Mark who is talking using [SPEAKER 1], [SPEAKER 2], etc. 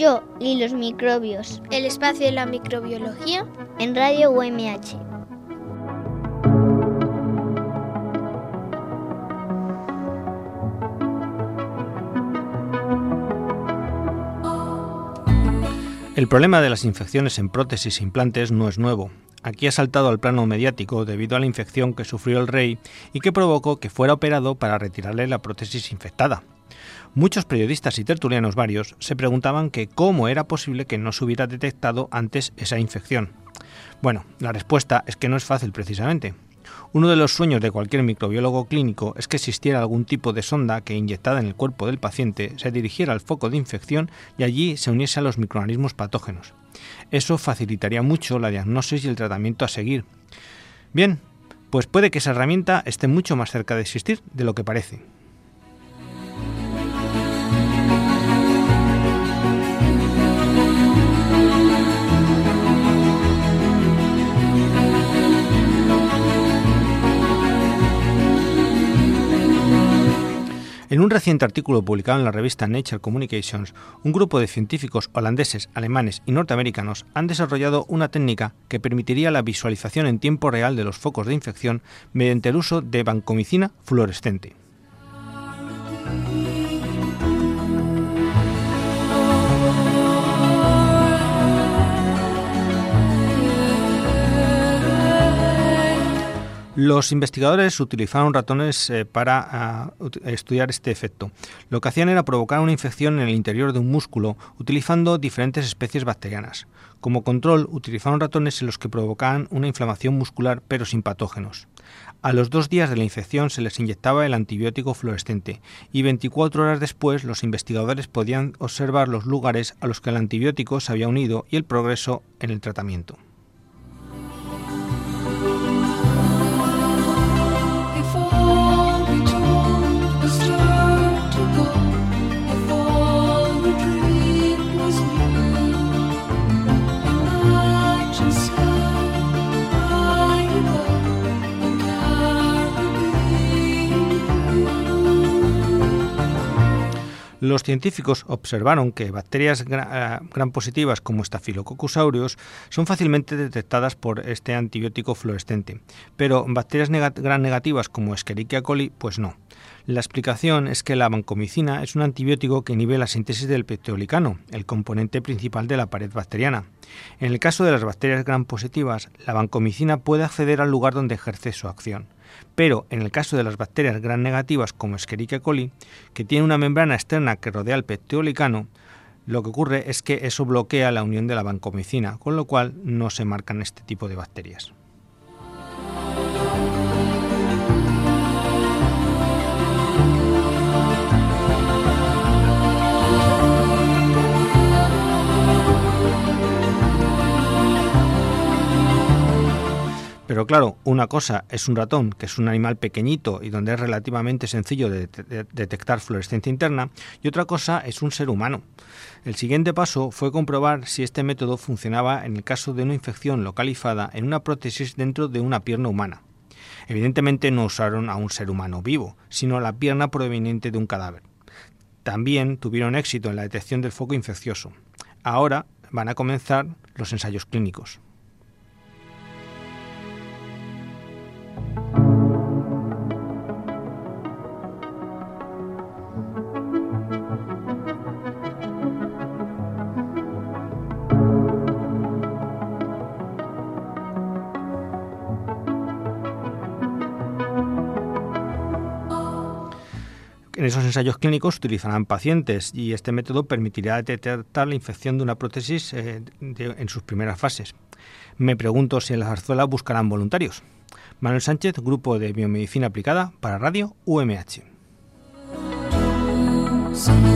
[SPEAKER 1] Yo y los microbios.
[SPEAKER 2] El espacio de la microbiología
[SPEAKER 1] En Radio UMH.
[SPEAKER 3] El problema de las infecciones en prótesis e implantes no es nuevo. Aquí ha saltado al plano mediático debido a la infección que sufrió el rey y que provocó que fuera operado para retirarle la prótesis infectada. Muchos periodistas y tertulianos varios se preguntaban que cómo era posible que no se hubiera detectado antes esa infección. Bueno, la respuesta es que no es fácil precisamente. Uno de los sueños de cualquier microbiólogo clínico es que existiera algún tipo de sonda que, inyectada en el cuerpo del paciente, se dirigiera al foco de infección y allí se uniese a los microorganismos patógenos. Eso facilitaría mucho la diagnosis y el tratamiento a seguir. Bien, pues puede que esa herramienta esté mucho más cerca de existir de lo que parece. En un reciente artículo publicado en la revista Nature Communications, un grupo de científicos holandeses, alemanes y norteamericanos han desarrollado una técnica que permitiría la visualización en tiempo real de los focos de infección mediante el uso de vancomicina fluorescente. Los investigadores utilizaron ratones para estudiar este efecto. Lo que hacían era provocar una infección en el interior de un músculo utilizando diferentes especies bacterianas. Como control, utilizaron ratones en los que provocaban una inflamación muscular pero sin patógenos. A los 2 días de la infección se les inyectaba el antibiótico fluorescente y 24 horas después los investigadores podían observar los lugares a los que el antibiótico se había unido y el progreso en el tratamiento. Los científicos observaron que bacterias gram positivas como Staphylococcus aureus son fácilmente detectadas por este antibiótico fluorescente, pero bacterias gram negativas como Escherichia coli, pues no. La explicación es que la vancomicina es un antibiótico que inhibe la síntesis del peptidolicano, el componente principal de la pared bacteriana. En el caso de las bacterias gram positivas, la vancomicina puede acceder al lugar donde ejerce su acción. Pero en el caso de las bacterias gram negativas como Escherichia coli, que tiene una membrana externa que rodea el peptidolicano, lo que ocurre es que eso bloquea la unión de la vancomicina, con lo cual no se marcan este tipo de bacterias. Pero claro, una cosa es un ratón, que es un animal pequeñito y donde es relativamente sencillo de detectar fluorescencia interna, y otra cosa es un ser humano. El siguiente paso fue comprobar si este método funcionaba en el caso de una infección localizada en una prótesis dentro de una pierna humana. Evidentemente no usaron a un ser humano vivo, sino a la pierna proveniente de un cadáver. También tuvieron éxito en la detección del foco infeccioso. Ahora van a comenzar los ensayos clínicos. En esos ensayos clínicos utilizarán pacientes y este método permitirá detectar la infección de una prótesis en sus primeras fases. Me pregunto si en la zarzuela buscarán voluntarios. Manuel Sánchez, Grupo de Biomedicina Aplicada para Radio UMH.